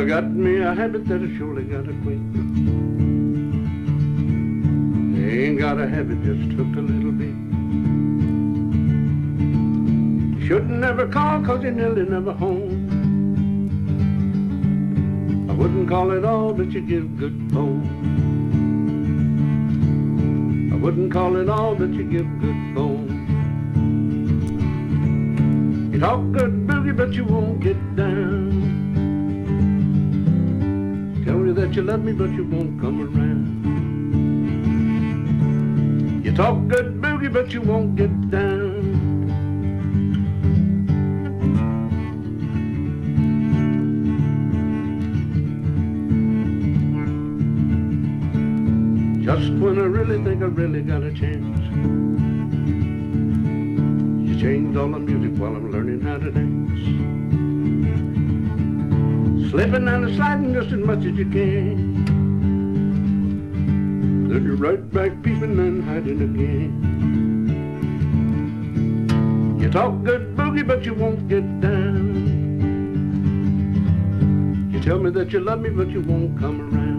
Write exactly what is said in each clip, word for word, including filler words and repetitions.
got me a habit that I surely gotta quit. Ain't got a habit, just took a little bit. Shouldn't never call, cause you're nearly never home. I wouldn't call it all, but you give good bone. I wouldn't call it all, but you give good bone. You talk good boogie, but you won't get down. Tell you that you love me, but you won't come around. You talk good boogie, but you won't get down. Just when I really think I really got a chance, you change all the music while I'm learning how to dance. Slipping and sliding just as much as you can. Then you're right back peeping and hiding again. You talk good boogie, but you won't get down. You tell me that you love me, but you won't come around.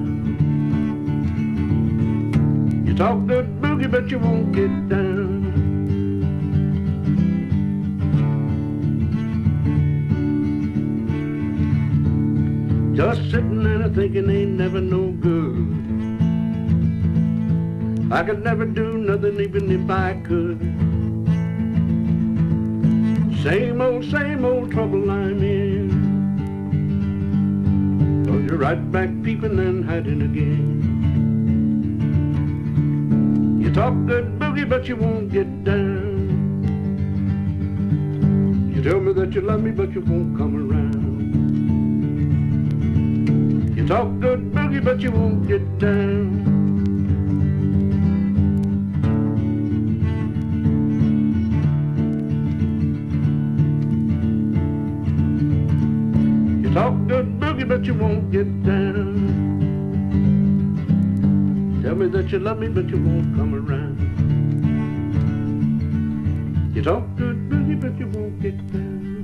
You talk good boogie, but you won't get down. Just sitting there thinking ain't never no good. I could never do nothing even if I could. Same old, same old trouble I'm in. So you're right back peeping and hiding again. You talk good boogie, but you won't get down. You tell me that you love me, but you won't come around. You talk good boogie, but you won't get down. You talk good boogie, but you won't get down. Tell me that you love me, but you won't come around. You talk good boogie, but you won't get down.